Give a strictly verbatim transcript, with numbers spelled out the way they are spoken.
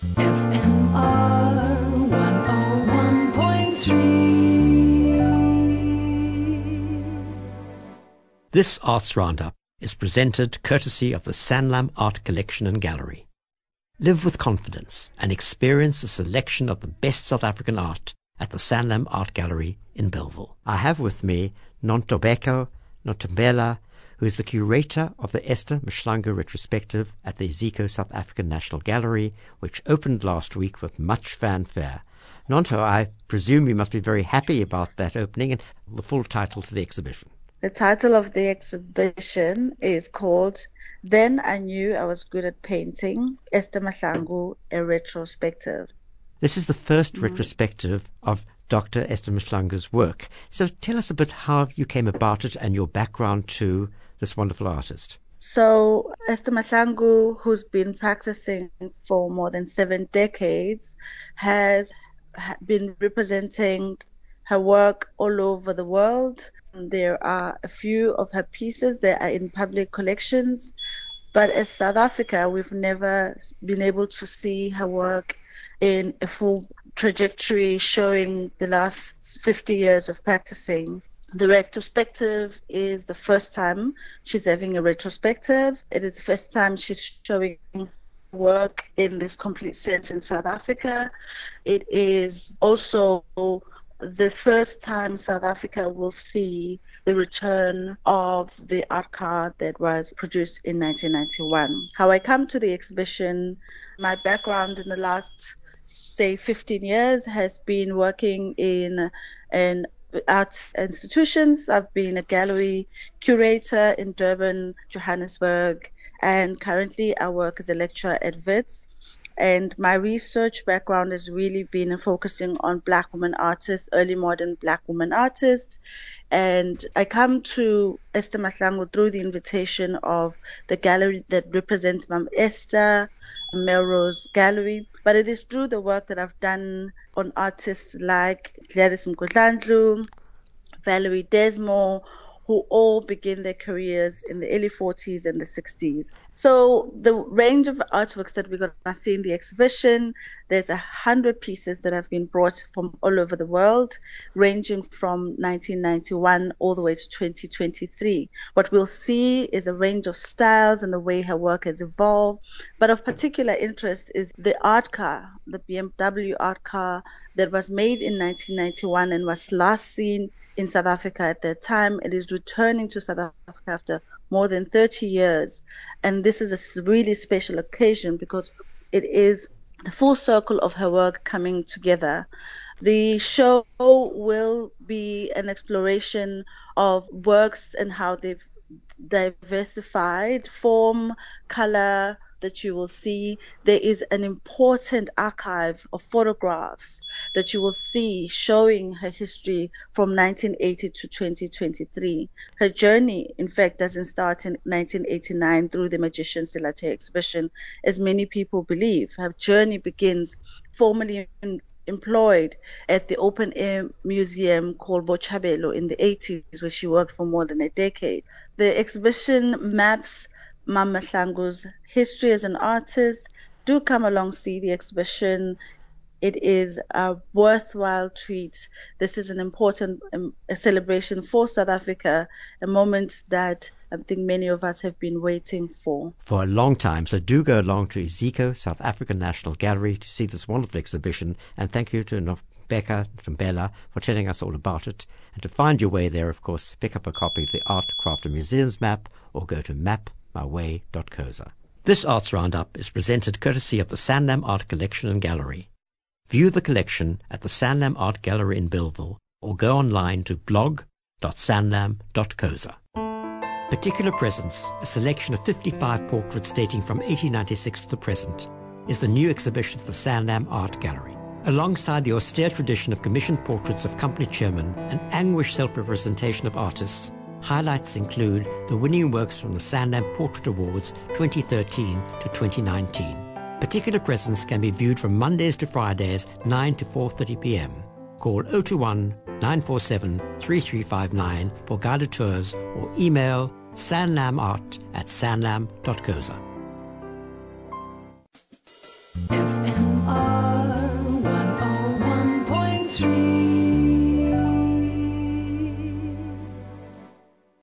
F M R one oh one point three. This Arts Roundup is presented courtesy of the Sanlam Art Collection and Gallery. Live with confidence and experience a selection of the best South African art at the Sanlam Art Gallery in Bellville. I have with me Nontobeko Ntombela, who is the curator of the Esther Mahlangu retrospective at the Zico South African National Gallery, which opened last week with much fanfare. Nonto, I presume you must be very happy about that opening, and the full title to the exhibition. The title of the exhibition is called Then I Knew I Was Good at Painting, Esther Mahlangu, a Retrospective. This is the first mm. retrospective of Doctor Esther Mahlangu's work. So tell us a bit how you came about it and your background to this wonderful artist. So Esther Mahlangu, who's been practicing for more than seven decades, has been representing her work all over the world. There are a few of her pieces that are in public collections, but as South Africa, we've never been able to see her work in a full trajectory showing the last fifty years of practicing. The retrospective is the first time she's having a retrospective. It is the first time she's showing work in this complete sense in South Africa. It is also the first time South Africa will see the return of the art card that was produced in nineteen ninety-one. How I come to the exhibition, my background in the last, say, fifteen years has been working in an arts institutions. I've been a gallery curator in Durban, Johannesburg, and currently I work as a lecturer at Wits. And my research background has really been focusing on Black women artists, early modern Black women artists. And I come to Esther Mahlangu through the invitation of the gallery that represents Mam Esther, Melrose Gallery. But it is through the work that I've done on artists like Gladys Mgodlandlu, Valerie Desmond, who all begin their careers in the early forties and the sixties. So the range of artworks that we're going to see in the exhibition, there's a hundred pieces that have been brought from all over the world, ranging from nineteen ninety-one all the way to twenty twenty-three. What we'll see is a range of styles and the way her work has evolved. But of particular interest is the art car, the B M W art car that was made in nineteen ninety-one and was last seen in South Africa at that time. It is returning to South Africa after more than thirty years. And this is a really special occasion because it is the full circle of her work coming together. The show will be an exploration of works and how they've diversified form, color, that you will see. There is an important archive of photographs that you will see showing her history from nineteen eighty to twenty twenty-three. Her journey, in fact, doesn't start in nineteen eighty-nine through the Magicians de la Terre exhibition, as many people believe. Her journey begins formally in employed at the open air museum called Botshabelo in the eighties, where she worked for more than a decade. The exhibition maps Mam Mahlangu's history as an artist. Do come along, see the exhibition. It is a worthwhile treat. This is an important um, a celebration for South Africa, a moment that I think many of us have been waiting for. For a long time. So do go along to Zico South African National Gallery to see this wonderful exhibition. And thank you to Nontobeko Ntombela for telling us all about it. And to find your way there, of course, pick up a copy of the Art, Craft and Museums map or go to map my way dot co za. This Arts Roundup is presented courtesy of the Sanlam Art Collection and Gallery. View the collection at the Sanlam Art Gallery in Bellville or go online to blog dot sanlam dot co za. Particular Presence, a selection of fifty-five portraits dating from eighteen ninety-six to the present, is the new exhibition at the Sanlam Art Gallery. Alongside the austere tradition of commissioned portraits of company chairmen and anguished self-representation of artists, highlights include the winning works from the Sanlam Portrait Awards twenty thirteen to twenty nineteen. Particular Presence can be viewed from Mondays to Fridays, nine to four thirty p.m. Call zero two one, nine four seven, three three five nine for guided tours or email sanlamart at sanlam dot co za.